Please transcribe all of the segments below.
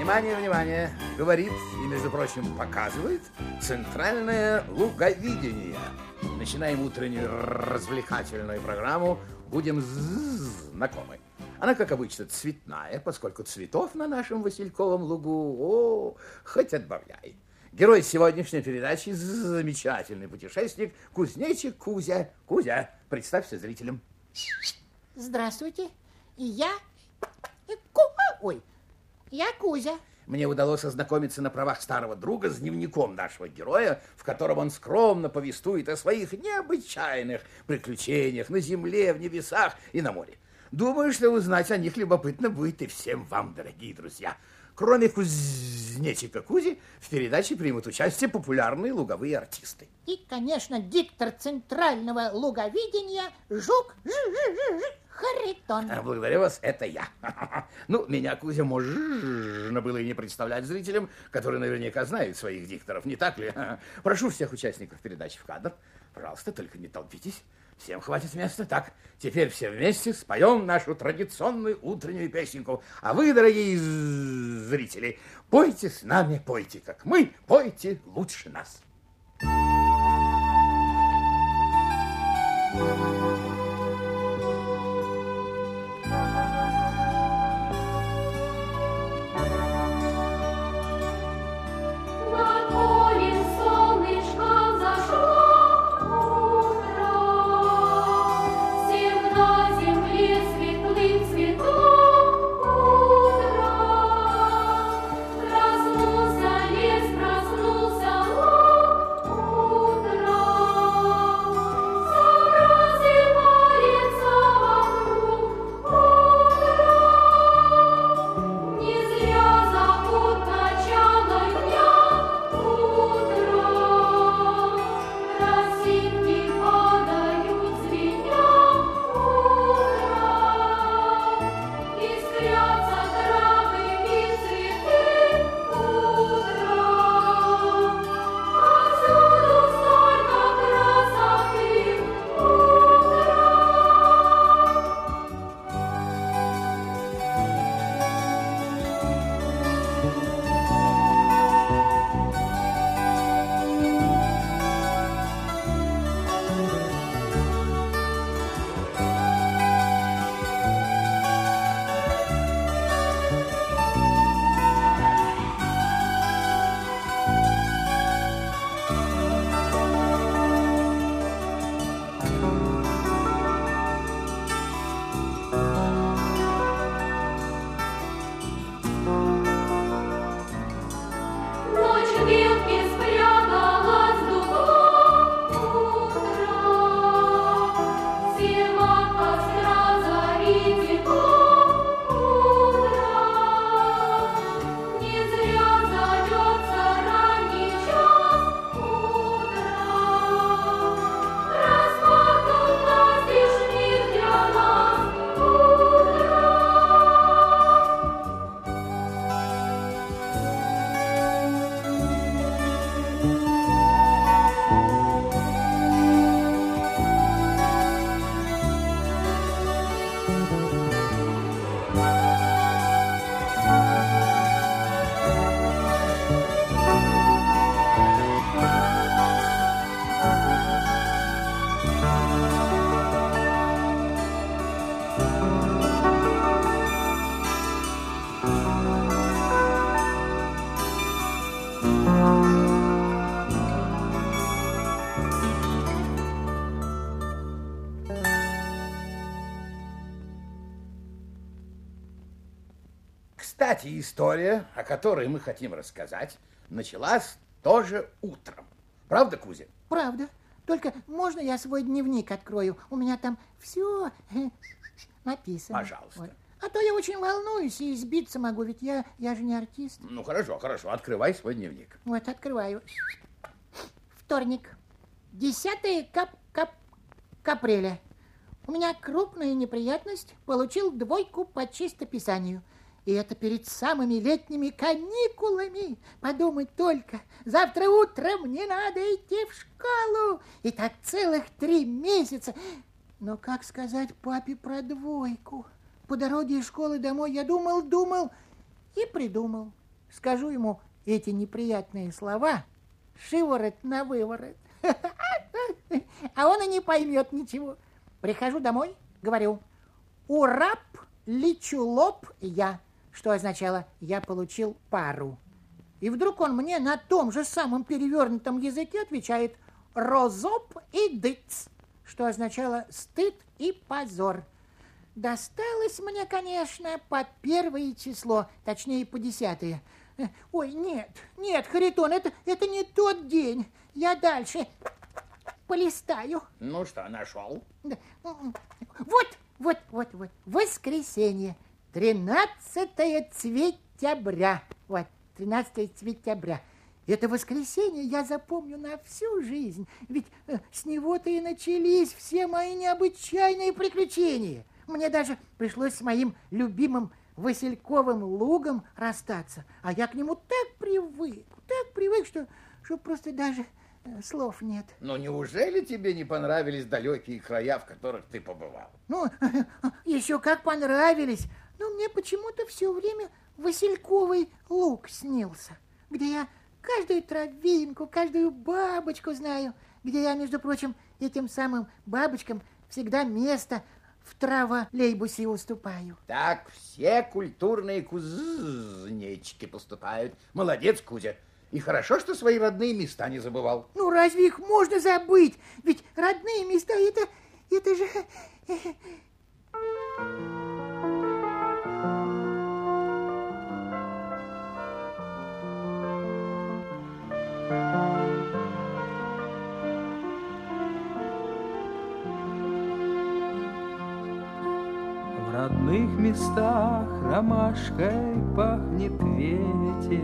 Внимание, внимание! Говорит и, между прочим, показывает центральное луговидение. Начинаем утреннюю развлекательную программу. Будем знакомы. Она, как обычно, цветная, поскольку цветов на нашем Васильковом лугу, хоть отбавляй. Герой сегодняшней передачи – замечательный путешественник кузнечик Кузя. Кузя, представься зрителям. Здравствуйте, и я Кузя. Мне удалось ознакомиться на правах старого друга с дневником нашего героя, в котором он скромно повествует о своих необычайных приключениях на земле, в небесах и на море. Думаю, что узнать о них любопытно будет и всем вам, дорогие друзья. Кроме кузнечика Кузи, в передаче примут участие популярные луговые артисты. И, конечно, диктор центрального луговидения Жук Харитон. Благодарю вас, это я. Ну, меня, Кузя, можно было и не представлять зрителям, которые наверняка знают своих дикторов, не так ли? Прошу всех участников передачи в кадр. Пожалуйста, только не толпитесь. Всем хватит места. Так, теперь все вместе споем нашу традиционную утреннюю песенку. А вы, дорогие зрители, пойте с нами, пойте, как мы, пойте лучше нас. Кстати, история, о которой мы хотим рассказать, началась тоже утром. Правда, Кузя? Правда. Только можно я свой дневник открою? У меня там все написано. Пожалуйста. Вот. А то я очень волнуюсь и сбиться могу, ведь я же не артист. Ну, хорошо, открывай свой дневник. Вот, открываю. Вторник. 10 апреля. У меня крупная неприятность. Получил 2 по чистописанию. И это перед самыми летними каникулами. Подумать только, завтра утром мне надо идти в школу. И так целых 3 месяца. Но как сказать папе про 2? По дороге из школы домой я думал и придумал. скажу ему эти неприятные слова, шиворот на выворот. А он и не поймет ничего. Прихожу домой, говорю: урап, лечу лоб я, что означало: я получил пару. И вдруг он мне на том же самом перевернутом языке отвечает: розоп и дыц, что означало: стыд и позор. Досталось мне, конечно, по 1 число, точнее по 10. Ой, нет, Харитон, это не тот день. Я дальше полистаю. Ну что, нашел? Вот. Воскресенье, 13 цветября. Вот, 13 цветября. Это воскресенье я запомню на всю жизнь. Ведь с него-то и начались все мои необычайные приключения. Мне даже пришлось с моим любимым Васильковым лугом расстаться. А я к нему так привык, что просто даже слов нет. Ну, неужели тебе не понравились далекие края, в которых ты побывал? Ну, еще как понравились. Но мне почему-то все время Васильковый луг снился, где я каждую травинку, каждую бабочку знаю, где я, между прочим, этим самым бабочкам всегда место в траволейбусе уступаю. Так все культурные кузнечики поступают. Молодец, Кузя. И хорошо, что свои родные места не забывал. Ну, разве их можно забыть? Ведь родные места это же... В родных местах ромашкой пахнет ветер,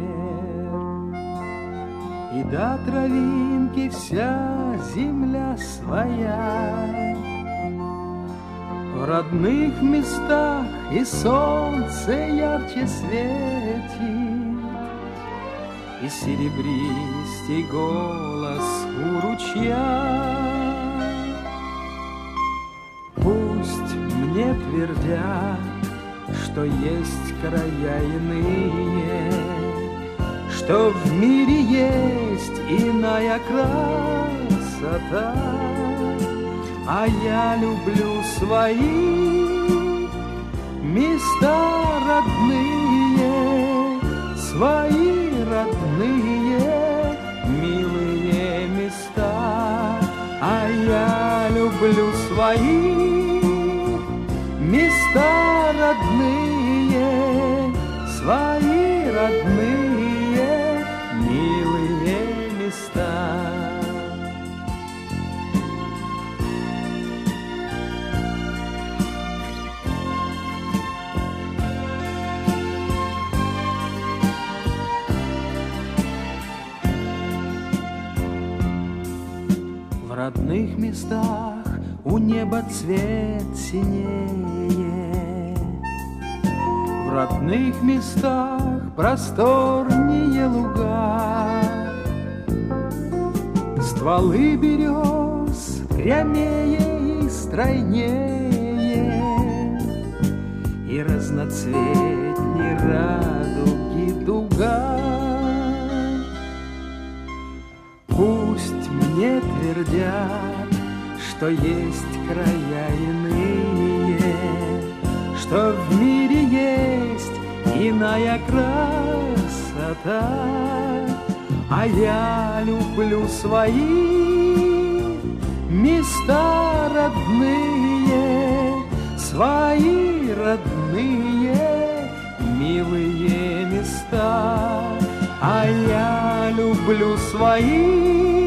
и до травинки вся земля своя. В родных местах и солнце ярче светит, и серебристый голос у ручья. Пусть мне твердят, что есть края иные, что в мире есть иная красота, а я люблю свои места родные, свои родные милые места, а я люблю свои места родные, свои родные милые места. В родных местах у неба цвет синее, в родных местах просторнее луга, стволы берез прямее и стройнее, и разноцветней радуги дуга. Пусть мне твердят, что есть края иные, что в мире есть иная красота, а я люблю свои места родные, свои родные милые места, а я люблю свои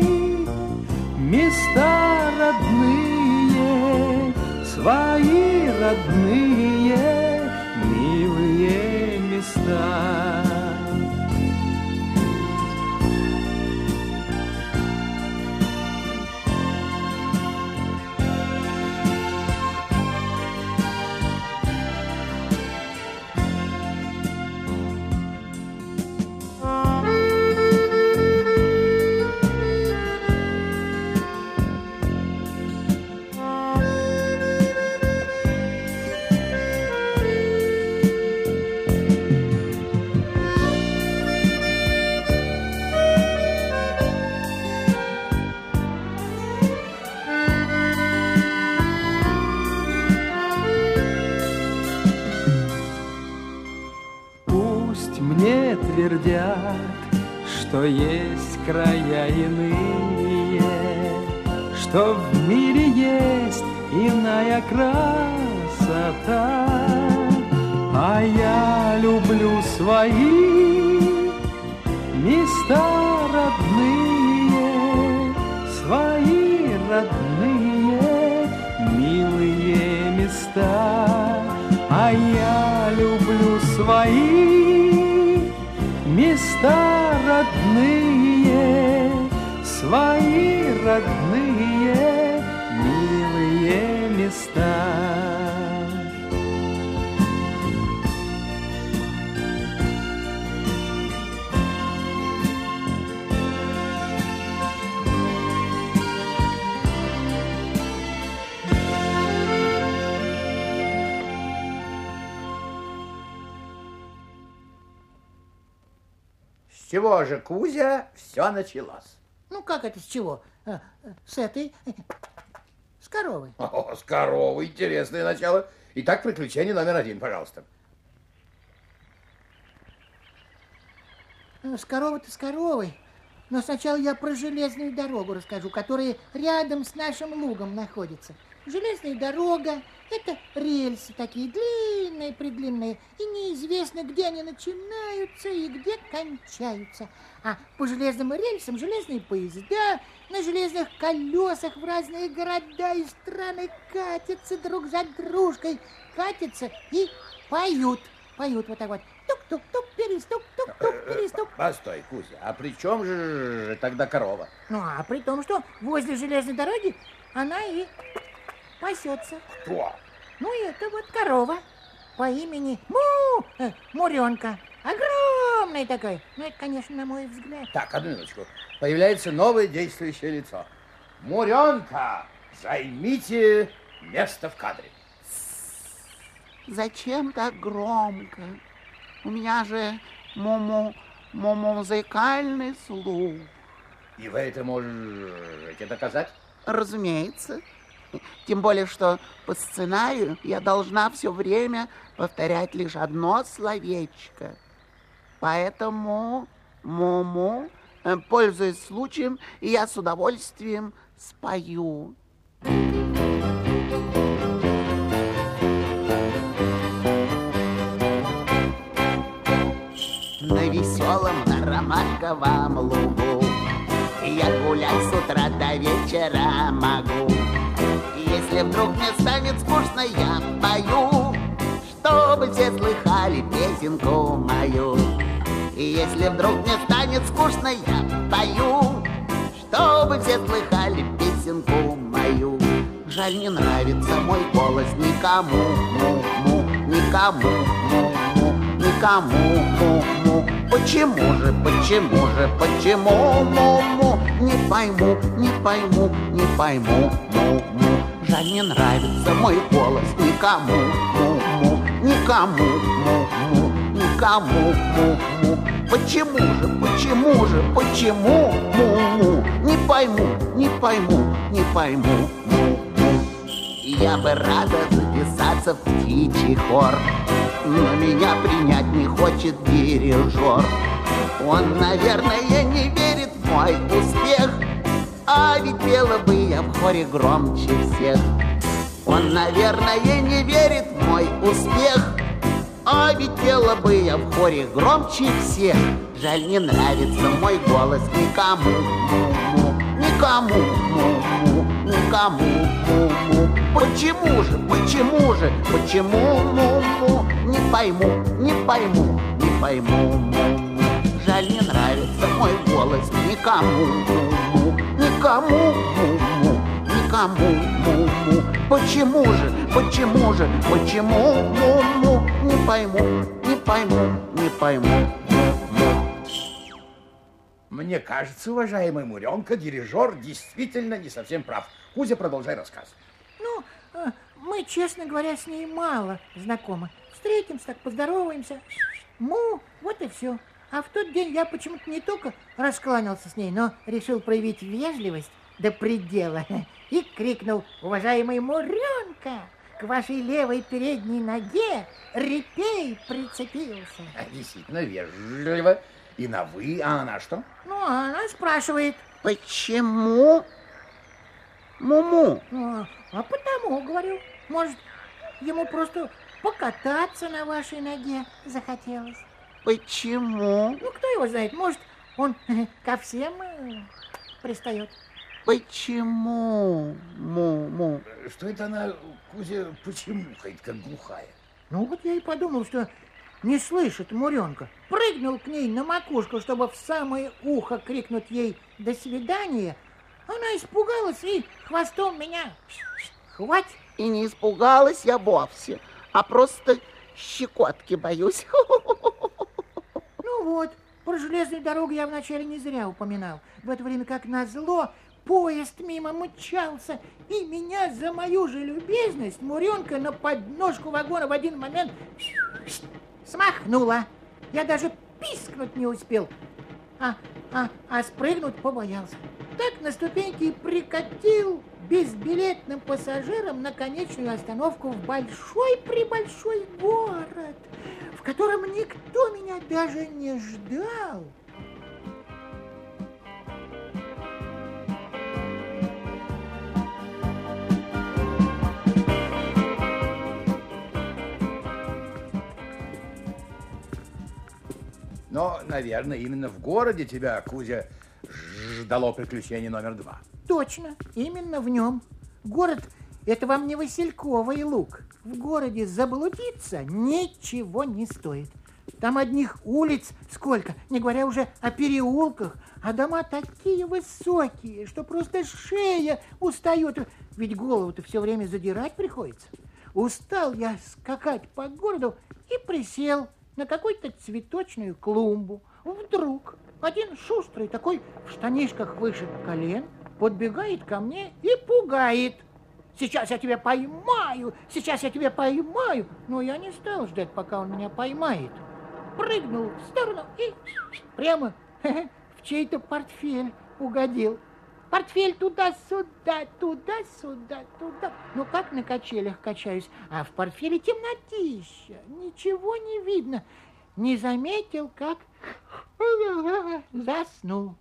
места родные, свои родные милые места. твердят, что есть края иные, что в мире есть иная красота. А я люблю свои места родные, свои родные, милые места. А я люблю свои места родные, свои родные, милые места. С чего же, Кузя, все началось? Ну, как это с чего? С этой... С коровой. О, с коровой, интересное начало. Итак, приключение номер 1, пожалуйста. С коровой-то с коровой. Но сначала я про железную дорогу расскажу, которая рядом с нашим лугом находится. Железная дорога – это рельсы такие длинные-предлинные, и неизвестно, где они начинаются и где кончаются. А по железным рельсам железные поезда на железных колесах в разные города и страны катятся друг за дружкой, катятся и поют. Поют вот так вот. Тук-тук-тук, перестук, тук-тук, перестук. Постой, Кузя, а при чем же тогда корова? Ну, а при том, что возле железной дороги она и пасется. Кто? Ну, это вот корова по имени Муренка. Огромный такой. Ну, это, конечно, на мой взгляд. Так, одну минуточку. Появляется новое действующее лицо. Муренка, займите место в кадре. Зачем так громко? У меня же музыкальный слух. И вы это можете доказать? Разумеется. Тем более, что по сценарию я должна все время повторять лишь одно словечко. Поэтому, пользуясь случаем, я с удовольствием спою. На веселом, на ромашковом лугу я гулять с утра до вечера могу. Если вдруг мне станет скучно, я пою, чтобы все слыхали песенку мою. И если вдруг мне станет скучно, я пою, чтобы все слыхали песенку мою. Жаль, не нравится мой голос никому, никому, никому. Почему же, не пойму, не пойму. Жаль, не нравится мой голос никому, никому. Почему же, не пойму. Я бы рада записаться в птичий хор, но меня принять не хочет дирижер. Он, наверное, не верит в мой успех, а ведь пела бы я в хоре громче всех. Он, наверное, не верит в мой успех, а ведь пела бы я в хоре громче всех. Жаль, не нравится мой голос никому, никому. Почему же, не пойму. Жаль, не нравится мой голос никому. Почему же, не пойму. Мне кажется, уважаемый Муренка, дирижер действительно не совсем прав. Кузя, продолжай рассказ. Ну, мы, честно говоря, с ней мало знакомы. Встретимся, так поздороваемся. Вот и все. А в тот день я почему-то не только раскланялся с ней, но решил проявить вежливость до предела и крикнул: уважаемый Муренка, к вашей левой передней ноге репей прицепился. Действительно вежливо. И на «вы», а она что? Ну, а она спрашивает. Почему? Муму. А потому, говорю, может, ему просто покататься на вашей ноге захотелось. Почему? Ну, кто его знает, может, он ко всем пристает. Почему? Муму. Что это она, Кузя, почемухает, как глухая? Ну, вот я и подумал, что не слышит Муренка. Прыгнул к ней на макушку, чтобы в самое ухо крикнуть ей «до свидания». Она испугалась и хвостом меня хвать. И не испугалась я вовсе, а просто щекотки боюсь. Ну вот, про железную дорогу я вначале не зря упоминал. В это время, как назло, поезд мимо мчался, и меня за мою же любезность Муренка на подножку вагона в один момент смахнула. Я даже пискнуть не успел, а спрыгнуть побоялся. Так на ступеньке и прикатил безбилетным пассажирам на конечную остановку в большой-пребольшой город, в котором никто меня даже не ждал. Но, наверное, именно в городе тебя, Кузя, ждало приключение номер 2. Точно, именно в нем. Город – это вам не Васильковый луг. В городе заблудиться ничего не стоит. Там одних улиц сколько, не говоря уже о переулках, а дома такие высокие, что просто шея устает, ведь голову-то все время задирать приходится. Устал я скакать по городу и присел на какую-то цветочную клумбу. Вдруг один шустрый такой в штанишках выше колен подбегает ко мне и пугает. «Сейчас я тебя поймаю! Сейчас я тебя поймаю!» Но я не стал ждать, пока он меня поймает. Прыгнул в сторону и прямо в чей-то портфель угодил. Портфель туда-сюда, туда-сюда, туда. Ну, как на качелях качаюсь, а в портфеле темнотища, ничего не видно. Не заметил, как заснул.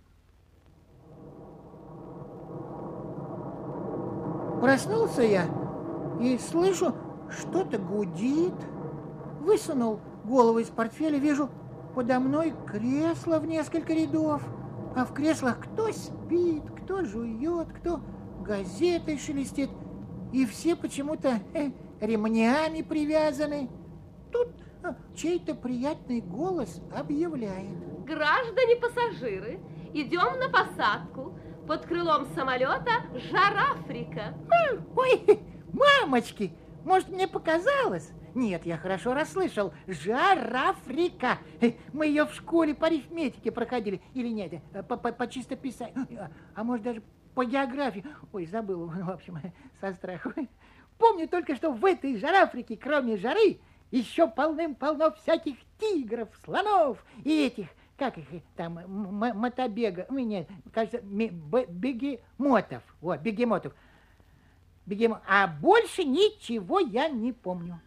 Проснулся я и слышу, что-то гудит. Высунул голову из портфеля, вижу, подо мной кресло в несколько рядов. А в креслах кто спит, кто жует, кто газетой шелестит. И все почему-то ремнями привязаны. Тут чей-то приятный голос объявляет. Граждане-пассажиры, идем на посадку. Под крылом самолета Жар-Африка. Ой, мамочки, может, мне показалось? Нет, я хорошо расслышал. Жар-Африка. Мы ее в школе по арифметике проходили. Или нет, по чистописанию. А может, даже по географии. Ой, забыл, в общем, со страху. Помню только, что в этой Жар-Африке, кроме жары, еще полным-полно всяких тигров, слонов и этих, как их там, мотобега, нет, кажется, бегемотов. Вот, бегемотов. А больше ничего я не помню.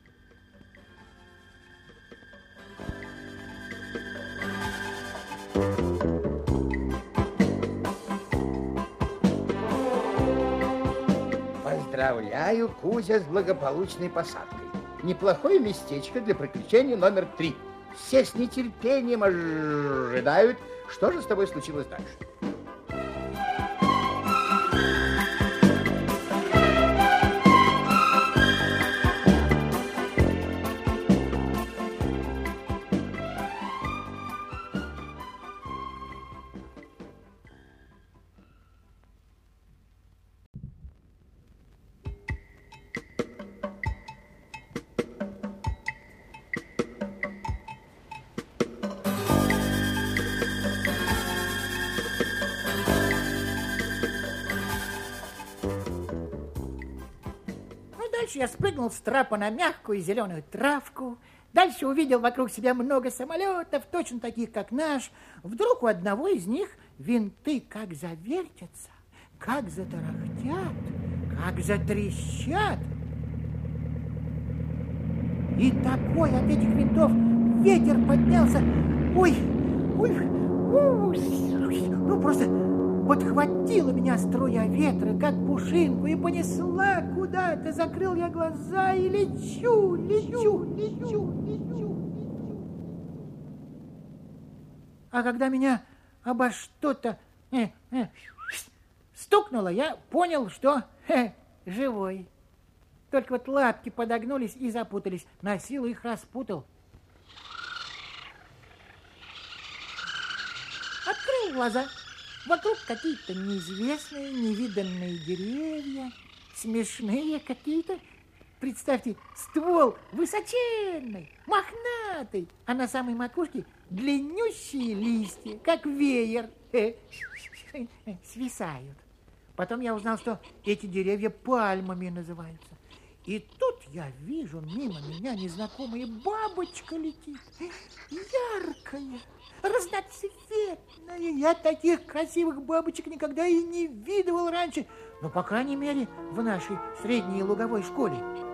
Поздравляю, Кузя, с благополучной посадкой. Неплохое местечко для приключения номер 3. Все с нетерпением ожидают, что же с тобой случилось дальше. Дальше я спрыгнул с трапа на мягкую зеленую травку. Дальше увидел вокруг себя много самолетов, точно таких, как наш. Вдруг у одного из них винты как завертятся, как затарахтят, как затрещат. И такой от этих винтов ветер поднялся. Ой, ну просто подхватила меня струя ветра, как пушинку, и понесла куда-то. Закрыл я глаза и лечу. А когда меня обо что-то стукнуло, я понял, что живой. Только вот лапки подогнулись и запутались. На силу их распутал. Открыл глаза. Вокруг какие-то неизвестные, невиданные деревья, смешные какие-то. Представьте, ствол высоченный, мохнатый, а на самой макушке длиннющие листья, как веер, свисают. Потом я узнал, что эти деревья пальмами называются. И тут я вижу, мимо меня незнакомая бабочка летит, яркая, разноцветная. Я таких красивых бабочек никогда и не видывал раньше, но, по крайней мере, в нашей средней луговой школе.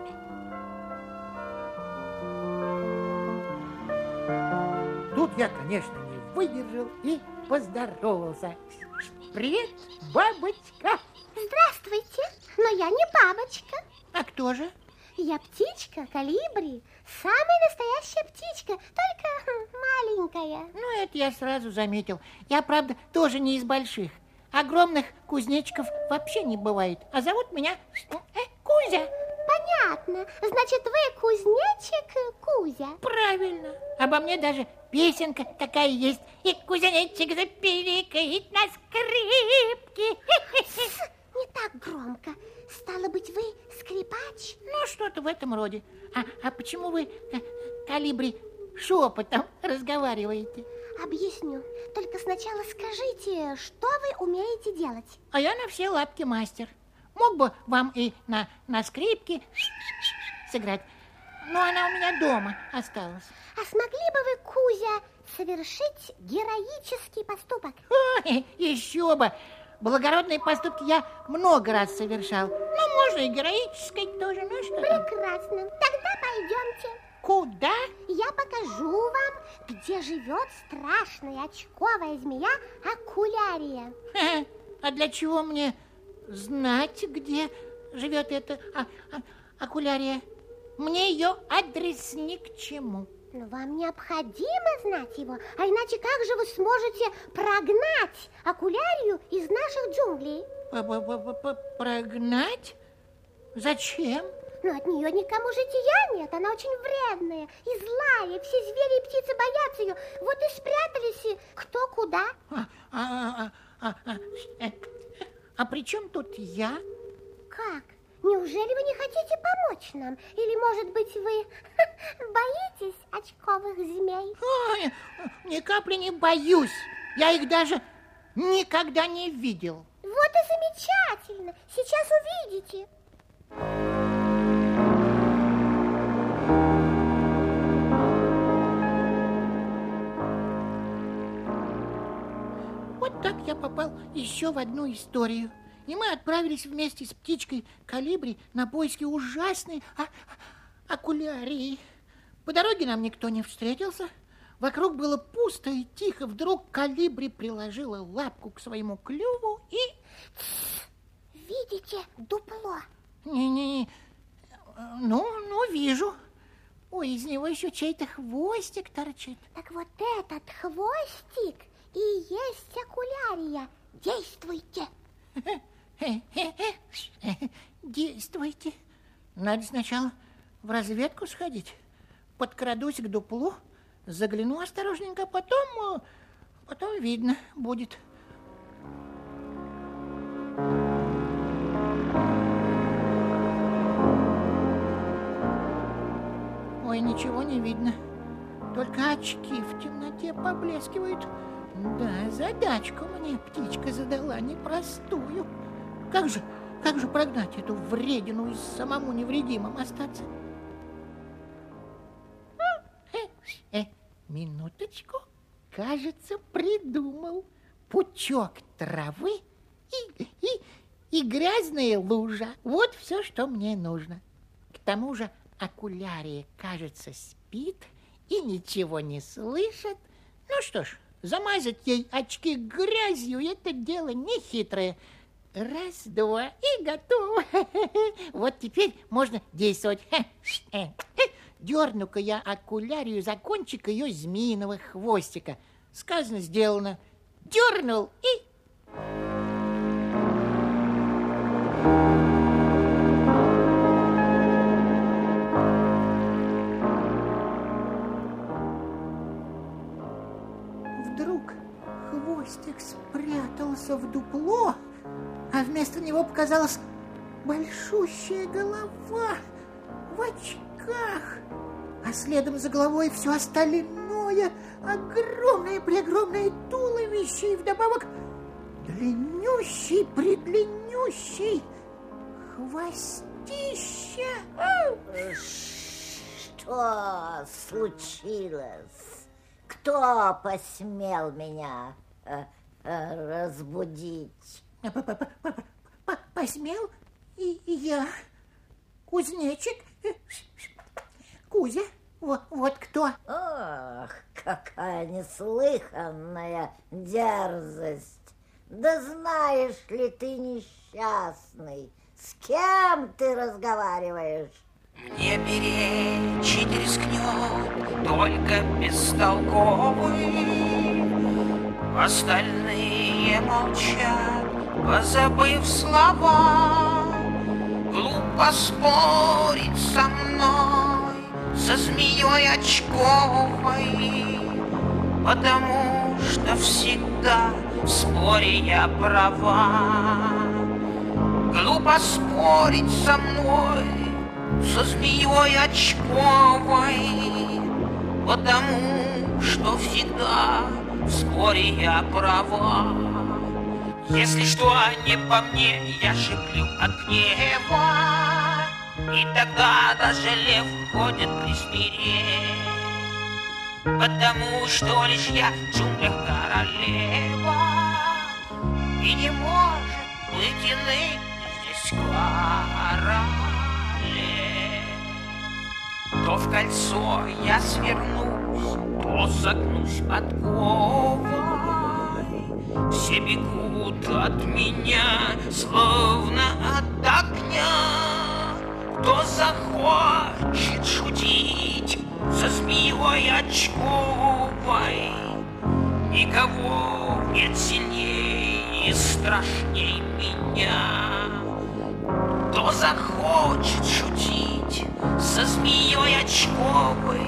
Тут я, конечно, не выдержал и поздоровался. Привет, бабочка. Здравствуйте, но я не бабочка. А кто же? Я птичка, колибри. Самая настоящая птичка, только маленькая. Ну, это я сразу заметил. Я, правда, тоже не из больших. Огромных кузнечиков вообще не бывает. А зовут меня Кузя. Понятно. Значит, вы кузнечик Кузя. Правильно. Обо мне даже песенка такая есть. И кузнечик запиликает на скрипке. Не так громко. Стало быть, вы скрипач? Ну, что-то в этом роде. А почему вы, колибри, шепотом разговариваете? Объясню. Только сначала скажите, что вы умеете делать? А я на все лапки мастер. Мог бы вам и на скрипке сыграть, но она у меня дома осталась. А смогли бы вы, Кузя, совершить героический поступок? Ой, еще бы! Благородные поступки я много раз совершал. Ну, можно и героической тоже, ну что? Прекрасно. Тогда пойдемте. Куда? Я покажу вам, где живет страшная очковая змея Окулярия. А для чего мне знать, где живет эта Окулярия? Мне ее адрес ни к чему. Но вам необходимо знать его, а иначе как же вы сможете прогнать Окулярию из наших джунглей? Прогнать? Зачем? Но от нее никому жития нет, она очень вредная и злая, все звери и птицы боятся ее, вот и спрятались кто куда. А при чем тут я? Как? Неужели вы не хотите помочь нам? Или, может быть, вы боитесь очковых змей? Ой, ни капли не боюсь. Я их даже никогда не видел. Вот и замечательно. Сейчас увидите. Вот так я попал еще в одну историю. И мы отправились вместе с птичкой Колибри на поиски ужасной Окулярии. По дороге нам никто не встретился. Вокруг было пусто и тихо. Вдруг Колибри приложила лапку к своему клюву и... Видите дупло? Не-не-не. Ну, вижу. Ой, из него еще чей-то хвостик торчит. Так вот этот хвостик и есть Окулярия. Действуйте. Действуйте. Надо сначала в разведку сходить. Подкрадусь к дуплу, загляну осторожненько, потом видно будет. Ой, ничего не видно. Только очки в темноте поблескивают. Да, задачку мне птичка задала непростую. Как же прогнать эту вредину и самому невредимым остаться? Минуточку. Кажется, придумал. Пучок травы и грязная лужа. Вот все, что мне нужно. К тому же окулярия, кажется, спит и ничего не слышит. Ну что ж, замазать ей очки грязью — это дело нехитрое. Раз, два и готово. Вот теперь можно действовать. Дерну-ка я окулярию за кончик ее змеиного хвостика. Сказано, сделано. Дернул и... Вдруг хвостик спрятался в дупло, а вместо него показалась большущая голова в очках, а следом за головой все остальное, огромное-преогромное туловище и вдобавок длиннющий-предлиннющий хвостище. Что случилось? Кто посмел меня разбудить? Посмел? И я, кузнечик, Кузя, вот кто. Ох, какая неслыханная дерзость! Да знаешь ли ты, несчастный, с кем ты разговариваешь? Мне перечить рискнет только бестолковый. Остальные молчат, позабыв слова. Глупо спорить со мной, со змеей очковой, потому что всегда в споре я права. Глупо спорить со мной, со змеей очковой, потому что всегда в споре я права. Если что не по мне, я шиплю от гнева, и тогда даже лев ходит присмирев, потому что лишь я в джунглях королева, и не может быть иных здесь королев. То в кольцо я свернусь, то согнусь подковой, все бегут от меня, словно от огня. Кто захочет шутить со змеей очковой, никого нет сильнее и страшней меня. Кто захочет шутить со змеей очковой,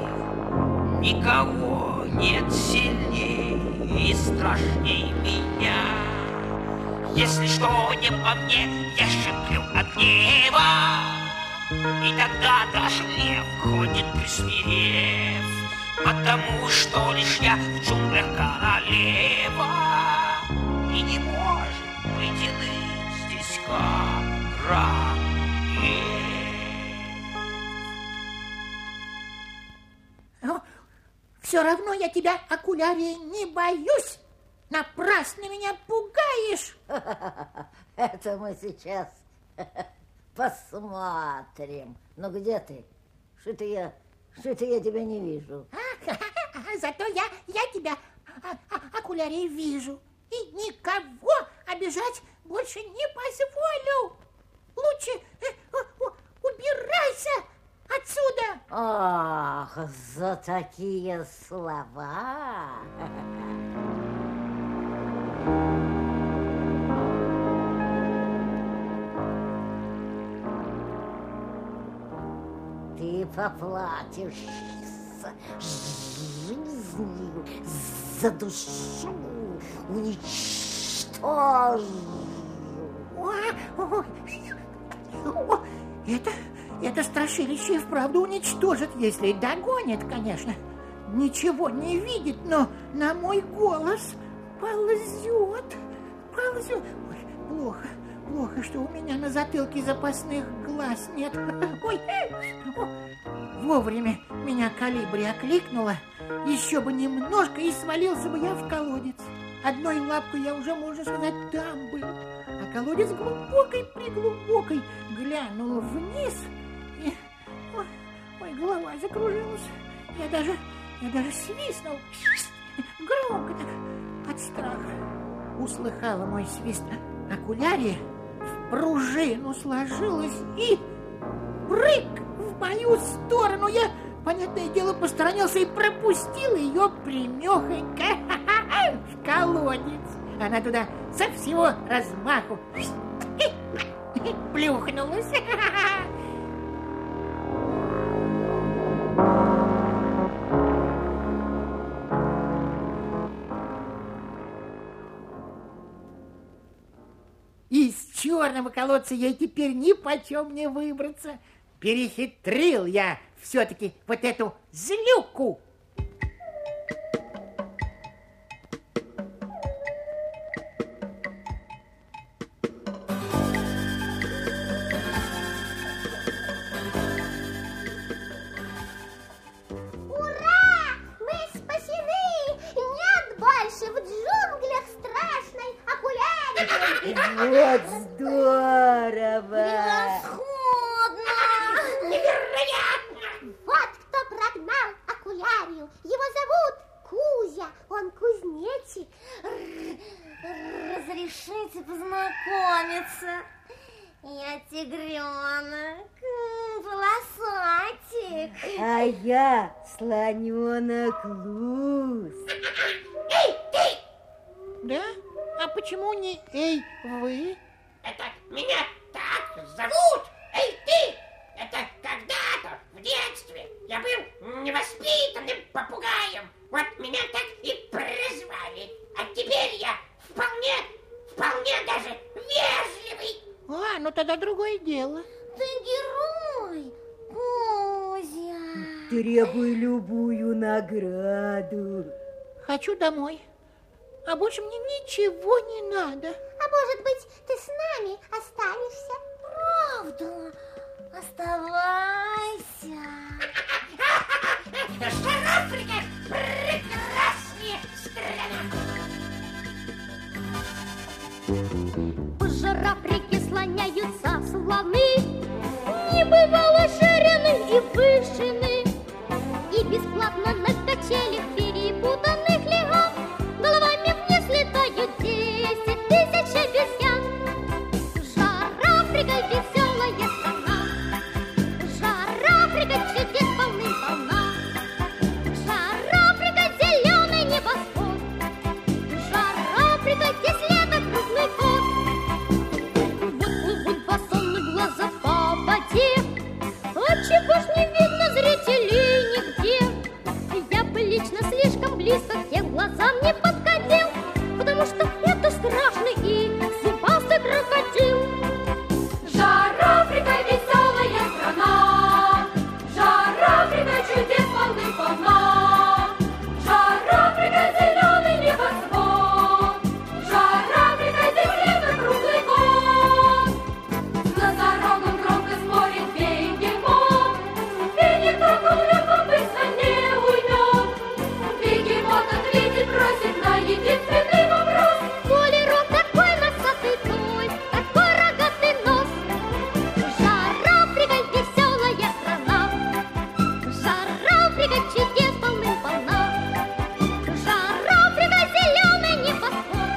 никого нет сильнее и страшней меня. Если что не по мне, я шиплю от гнева, и тогда даже лев ходит присмирев, потому что лишь я в джунглях королева, и не может быть иных здесь королев. Все равно я тебя, окулярия, не боюсь. Напрасно меня пугаешь. Это мы сейчас посмотрим. Ну где ты? Что-то я тебя не вижу. Зато я тебя, окулярия, вижу. И никого обижать больше не позволю. Лучше убирайся отсюда. Ах, за такие слова. Ты поплатишь жизнью за душу, уничтожу. Это страшилище и вправду уничтожит, если догонит, конечно. Ничего не видит, но на мой голос ползет. Ой, плохо, что у меня на затылке запасных глаз нет. Ой, вовремя меня колибри окликнула. Еще бы немножко, и свалился бы я в колодец. Одной лапкой я уже, можно сказать, там был. А колодец глубокой-преглубокой. Глянул вниз и... голова закружилась. Я даже свистнул. Громко так, от страха. Услыхала мой свист окулярия, в пружину сложилась и прыг в мою сторону. Я, понятное дело, посторонился и пропустил ее прямехонько в колодец. Она туда со всего размаху плюхнулась. Из черного колодца ей теперь ни почем не выбраться. Перехитрил я все-таки вот эту злюку. Вот здорово! Превосходно! Невероятно! Вот кто прогнал окулярию. Его зовут Кузя, он кузнечик. Разрешите познакомиться. Я тигренок, полосатик. А я слоненок Луз. Эй, ты! Да? А почему не «эй, вы»? Это меня так зовут! Эй, ты! Это когда-то, в детстве, я был невоспитанным попугаем. Вот меня так и прозвали. А теперь я вполне даже вежливый. А, ну тогда другое дело. Ты герой, Кузя. Требуй любую награду. Хочу домой. А больше мне ничего не надо. А может быть, ты с нами останешься? Правда? Оставайся. Жар-Африка прекраснее страна. По Жар-Африке слоняются слоны, небывало ширины и вышины, и бесплатно на качелях перепутанных легов головами вниз летают 10 тысяч обезьян. Жар-Африка веселая страна, Жар-Африка чудес полным-полна, Жар-Африка зеленый небосвод, Жар-Африка здесь лето круглый год. Вот плывут бассонные глаза по воде, отчего ж не видно зрителей нигде. Я бы лично слишком близко к тем глазам не подходил, потому что это страшный и зубастый крокодил. Жар-Африка веселая страна, Жар-Африка чудес полным-полна, Жар-Африка зеленый небосвод, Жар-Африка здесь лето круглый год. С носорогом громко спорит бегемот, и никто кулаком быстро не уйдет. Бегемот ответит, бросит на единственный вопрос: коли рот такой носатый твой, такой рогатый нос. Жар-Африка веселая страна, Жар-Африка чудес полным-полна, Жар-Африка зеленый небосвод,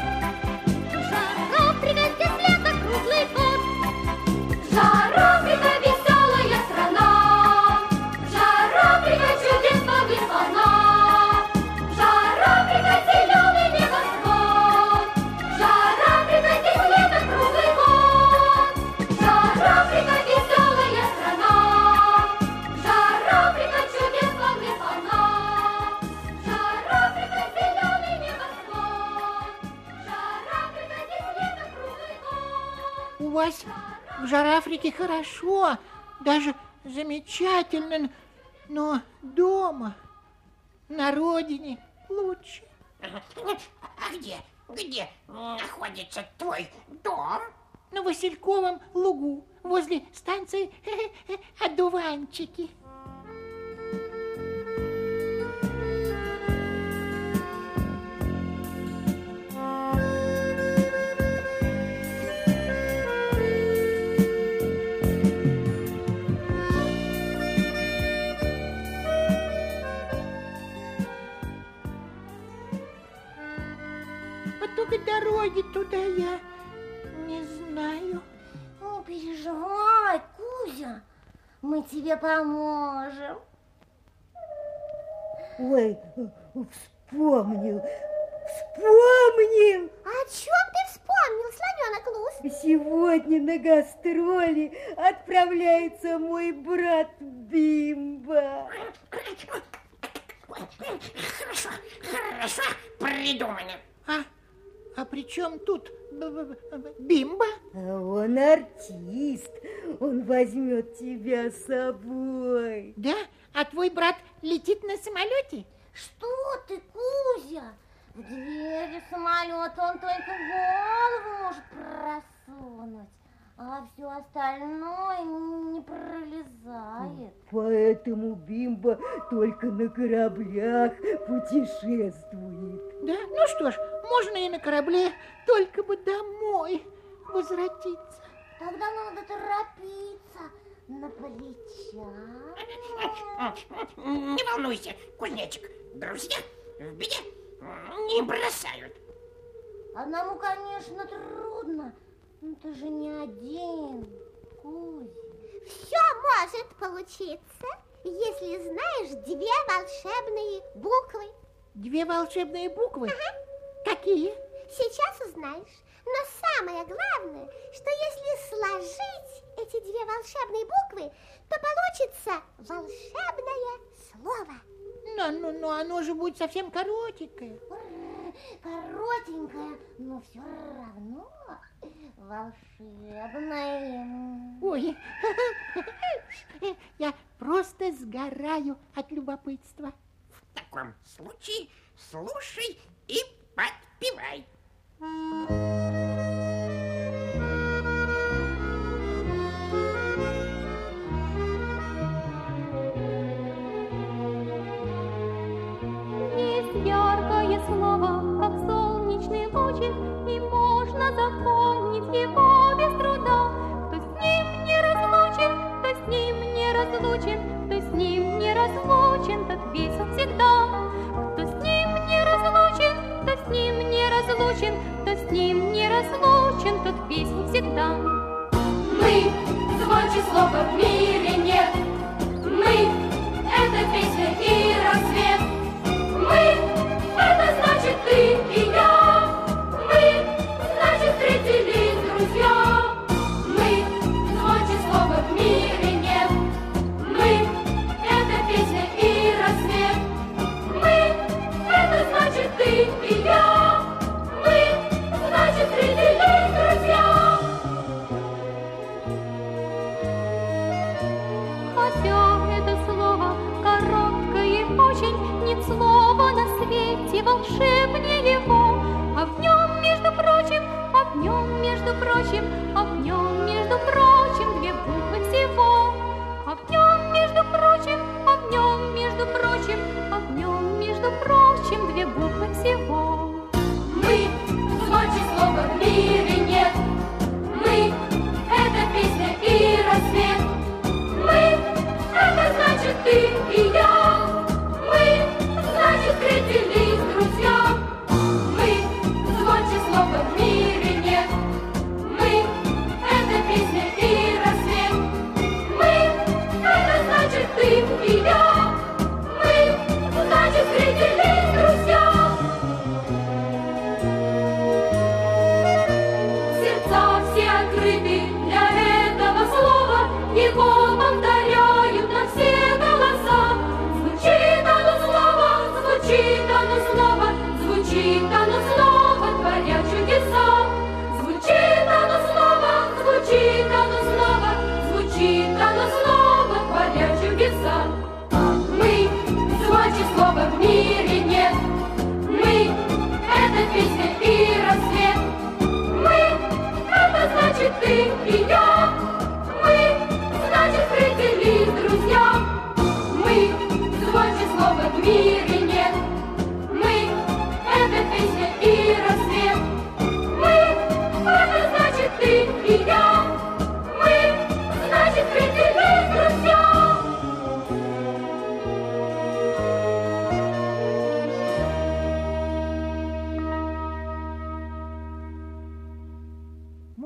Жар-Африка здесь лето круглый год. Жар-Африка веселая страна, Жар-Африка чудес полным-полна, Жар-Африка зеленый небосвод, Жар-Африка здесь лето круглый год. Жар-Африка веселая страна, Жар-Африка чудес полным-полна, Жар-Африка зеленый небосвод, Жар-Африка здесь лето круглый год. У вас в Жар-Африке хорошо, даже замечательно, но дома, на родине лучше. А где находится твой дом? На Васильковом лугу, возле станции Одуванчики. только дороги туда я не знаю. Не переживай, Кузя, мы тебе поможем. Ой, вспомнил. О чем ты вспомнил, слоненок Лус? Сегодня на гастроли отправляется мой брат Бимба. Хорошо придумано. А при чем тут Бимба? Он артист, он возьмет тебя с собой. Да? А твой брат летит на самолете? Что ты, Кузя? В двери самолета он только голову может просунуть, а все остальное не пролезает. Поэтому Бимба только на кораблях путешествует. Да? Ну что ж, можно и на корабле, только бы домой возвратиться. Тогда надо торопиться на плечах. Не волнуйся, кузнечик, друзья в беде не бросают. Одному, конечно, трудно, но ты же не один, Кузя. Все может получиться, если знаешь 2 волшебные буквы. 2 волшебные буквы? Ага. Какие? Сейчас узнаешь. Но самое главное, что если сложить эти 2 волшебные буквы, то получится волшебное слово. Но оно же будет совсем коротенькое. Коротенькое, но все равно волшебное. Ой, я просто сгораю от любопытства. В таком случае слушай и подпевай. Яркое слово, как солнечный лучик, и можно запомнить его без труда. Кто с ним не разлучен, кто с ним не разлучен, кто с ним не разлучен, тот весел всегда. Кто с ним не разлучен, кто с ним не разлучен, кто с ним не разлучен, тот весел всегда. Мы звонче слова в мире нет. Мы — это песня и рассвет. Мы — это значит ты и я. Мы — значит встретились друзья. Мы — звонче слова в мире нет. Мы — это песня и рассвет. Мы — это значит ты и я. Мы — значит встретились друзья. Хотя это слово короткое очень, нет слова на свете волшебнее его. А в нем, между прочим, а в нем, между прочим, а в нем, между прочим, 2 буквы всего. А в нем, между прочим, а в нем, между прочим, а в нем, между прочим, 2 буквы всего. Мы — звонче слова в мире нет. Мы — это песня и рассвет. Мы — это значит ты и я. Мы — значит встретились друзья. Мы — звонче слова в мире нет. Мы — это песня и рассвет. Мы — это значит ты и я. Мы — значит встретились друзья.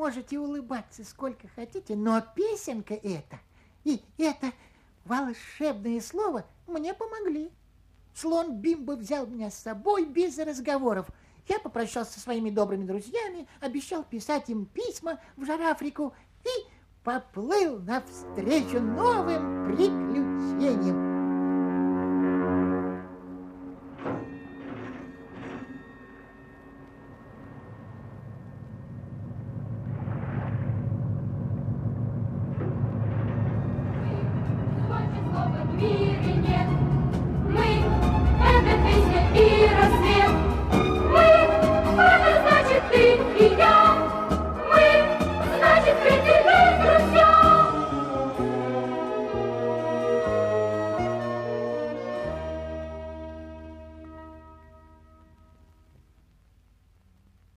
можете улыбаться сколько хотите, но песенка эта и это волшебное слово мне помогли. Слон Бимбо взял меня с собой без разговоров. Я попрощался со своими добрыми друзьями, обещал писать им письма в Жар-Африку и поплыл навстречу новым приключениям.